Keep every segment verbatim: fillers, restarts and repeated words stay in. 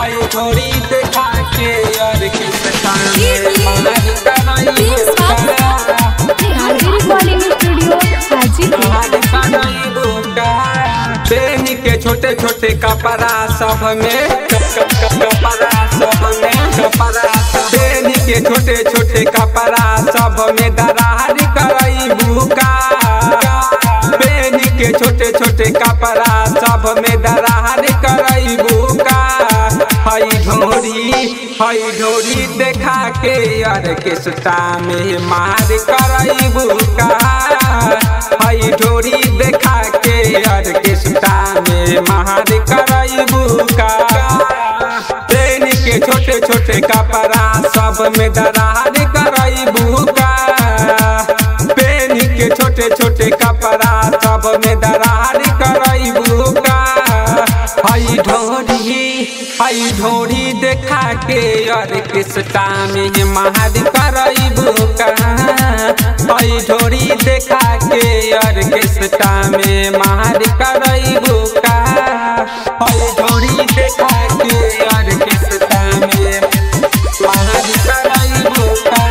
हई ढोरी देखा के यार के सताने मार कराई रिकॉर्डिंग स्टूडियो हाजीपुर। बेनी के छोटे छोटे कपड़ा सब में कपड़ा सब में कपड़ा बेनी के छोटे छोटे कपड़ा सब में दरार करई बुका बेनी के छोटे छोटे कपड़ा सब में दरार करई बुका हई ढोरी हई ढोरी देखा के यार के सुता में मार करई बुका हई ढोरी देखा के यार के सुता में मार करई बुका बेनी के छोटे छोटे कपड़ा सब में दरार करई बुका बेनी के छोटे छोटे कपड़ा सब में दरार करई बुका हई ढोरी हई ढोरी देखा के यार के सुता में मार करई बुका हई ढोरी देखा के यार के सुता में मार करई बुका हई ढोरी देखा के यार के सुता में मार करई बुका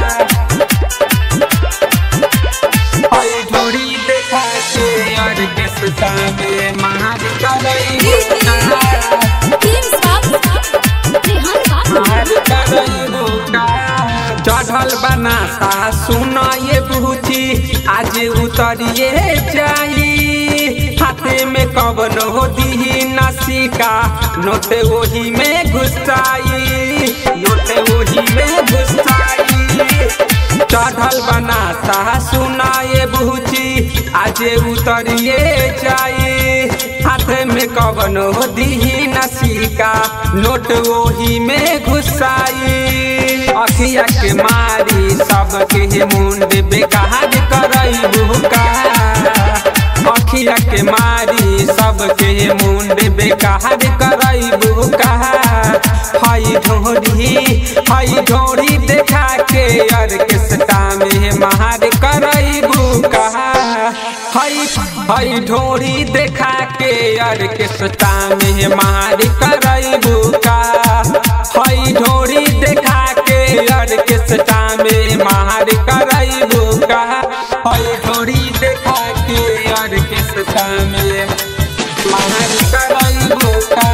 हई ढोरी देखा के यार के सुता में मार करई बुका चढ़ल बना सा सुना ये बुची आज उतरिए जाई हाथे में कवन हो दी नसिका नोटे वही में घुसाई नोटे वही में घुसाई चढ़ल बना सा सुना ये बुची आज उतरिए जाई हाथे में कवन हो दी नसिका नोट वही में घुसाई अखिया के मारी सबके मुंड बेकार करई बुका अखिया के मारी सबके मुंड बेकार करई बुका हई ढोरी हई ढोरी देखा के यार के सटा में मार करई बुका हई हई ढोरी देखा के यार के सटा में मार करई बुका हई ढोरी देखा के यार के सटा में मार करई बुका हई ढोरी देखा के यार के सटा में मार करई बुका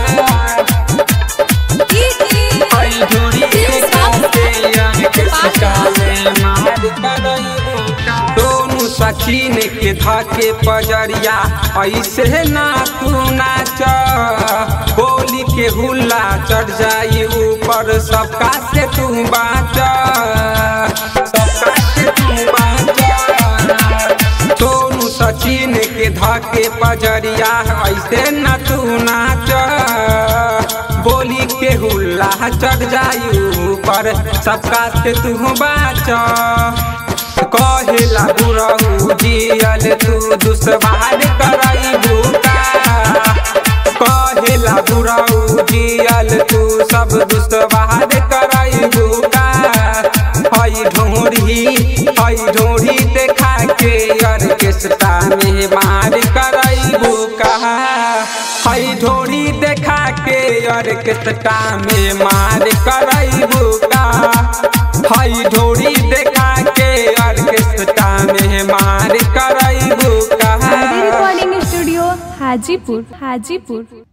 हई ढोरी देखा के यार के सटा में मार करई बुका दोनों सचिन के धाके पजरिया ऐसे ना तू नाच गोली के हुल्ला चढ़ जाई ऊपर सबका से तू बाँच सबका से तू बाँच दोनों सचिन के धाके पजरिया ऐसे ना तू नाच गोली के हुल्ला चढ़ जाई ऊपर सबका से तू बाँच कहेला बुरहु जियल तू दुश्वार करई बुका कहेला बुरहु जियल तू सब दुश्वार करई बुका हई ढोरी हई ढोरी देखा के यार के सटा में मार करई बुका हई ढोरी देखा के यार के सटा में मार करई बुका हई ढोरी देखा के यार के सटा में मार करई बुका रिकॉर्डिंग स्टूडियो हाजीपुर हाजीपुर।